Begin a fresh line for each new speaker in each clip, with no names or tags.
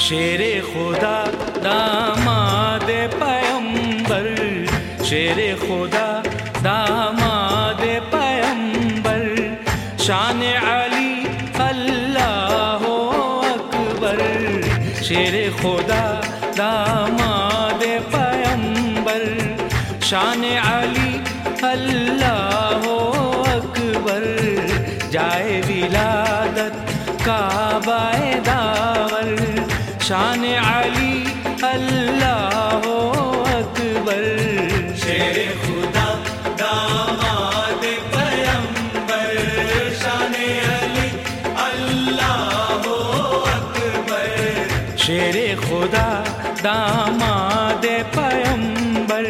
شیر خدا داماد پیمبر، شیر خدا داماد پیمبر، شان علی اللہ اکبر، شیر خدا داماد پیمبر، شان علی اللہ اکبر، جائے ولادت کعبہ داور، شان علی اللہ اکبر،
شیر خدا داماد پیمبر، شان علی اللہ اکبر،
شیر خدا داماد پیمبر۔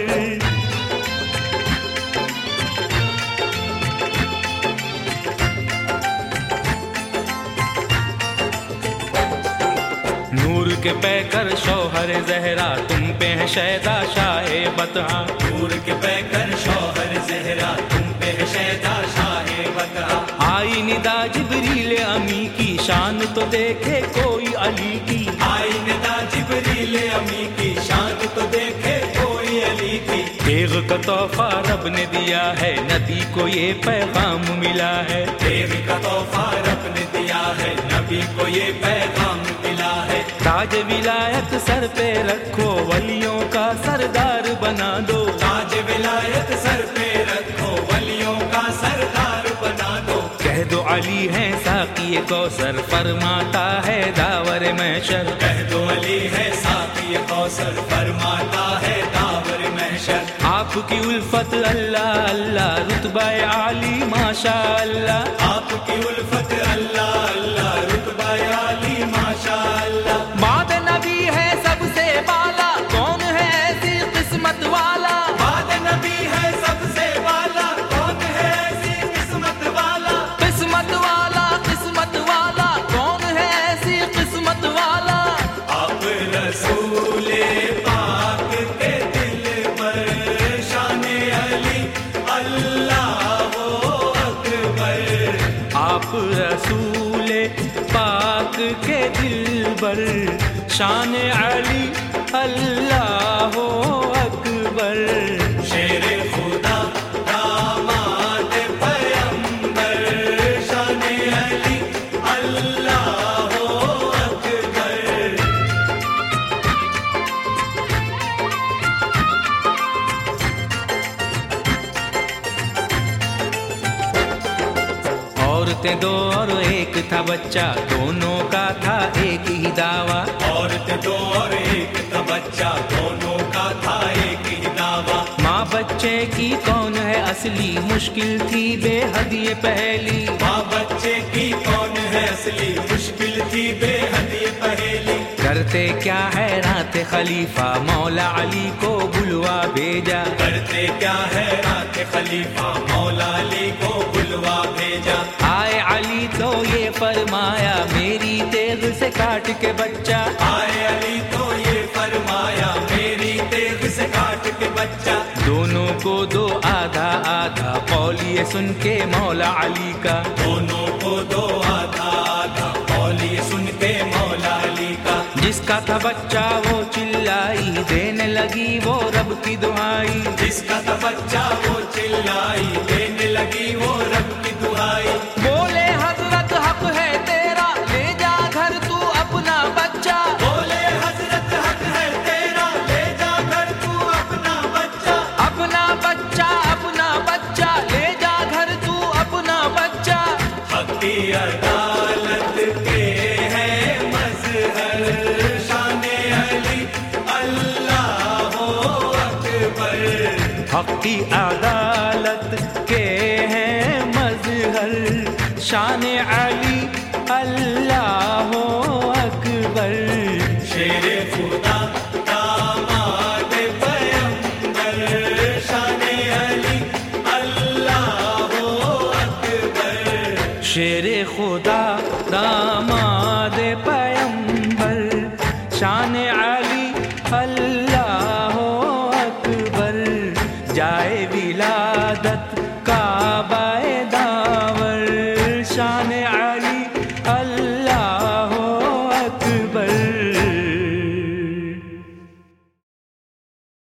نور کے پیکر شوہر زہرا، تم پہ ہے شیدا شاہ بطحا،
نور کے پیکر شوہر زہرا، تم پہ ہے شیدا شاہ بطحا،
آئی ندا جبریل امی کی، شان تو دیکھے کوئی علی کی،
آئی ندا جبریل امی کی، شان تو دیکھے کوئی علی کی،
تیغ کا تحفہ رب نے دیا ہے، نبی کو یہ پیغام ملا ہے،
تیغ کا تحفہ رب نے دیا ہے، نبی کو یہ پیغام ملا ہے،
تاج ولایت سر پہ رکھو، ولیوں کا سردار بنا دو،
تاج ولایت سر پہ رکھو، ولیوں کا سردار بنا دو،
کہہ دو علی ہے ساقی کوثر، فرماتا ہے داور محشر،
کہہ دو علی ہے ساقی کوثر، فرماتا ہے داور محشر،
آپ کی الفت اللہ اللہ، رتبہ عالی ماشاء اللہ،
آپ کی الفت اللہ اللہ، رتبہ عالی ماشاء اللہ،
بعد نبی ہے سب سے بالا، کون ہے ایسی قسمت والا،
بعد نبی ہے سب سے والا، کون ہے ایسی قسمت والا،
قسمت والا قسمت والا، کون ہے ایسی قسمت والا،
آپ رسول پاک کے دل پر، شان علی اللہ اکبر،
آپ رسول پاک کے دل بر، شان علی اللہ اکبر،
شیر خدا داماد پیمبر، شان علی اللہ اکبر،
عورتیں دو اور ایک تھا بچہ، دونوں کا تھا ایک ہی دعویٰ،
عورت دو اور ایک تھا بچہ، دونوں کا تھا ایک ہی دعویٰ،
ماں بچے کی کون ہے اصلی، مشکل تھی بے حد یہ پہلی،
ماں بچے کی کون ہے اصلی، مشکل تھی بے حد یہ پہیلی،
کرتے کیا حیران تھے خلیفہ، مولا علی کو بلوا بھیجا،
کرتے کیا ہے رات خلیفہ، مولا علی کو بلوا بھیجا،
آئے علی تو یہ فرمایا، میری تیغ سے کاٹ کے بچہ،
آئے علی تو یہ فرمایا، میری تیغ سے کاٹ کے بچہ،
دونوں کو دو آدھا آدھا، قول یہ سن کے مولا علی کا،
دونوں کو دو آدھا آدھا، قول یہ سن کے مولا علی کا،
جس کا تھا بچہ وہ چلائی، دینے لگی وہ رب کی دعائی،
جس کا تھا بچہ وہ چلائی، دینے لگی وہ رب کی دعائی،
بولے حضرت حق ہے تیرا، لے جا گھر تو اپنا بچہ،
بولے حضرت حق ہے تیرا، لے جا گھر تو اپنا بچہ،
اپنا بچہ اپنا بچہ، لے جا گھر تو اپنا بچہ،
حق کی عدالت کے ہے مظہر، شان علی اللہ اکبر،
حق کی عدالت کے ہیں مظہر، شان علی اللہ اکبر،
شیر خدا داماد پیمبر، شان علی اللہ اکبر،
شیر خدا داماد پیمبر، شان علی اللہ اکبر، جائے ولادت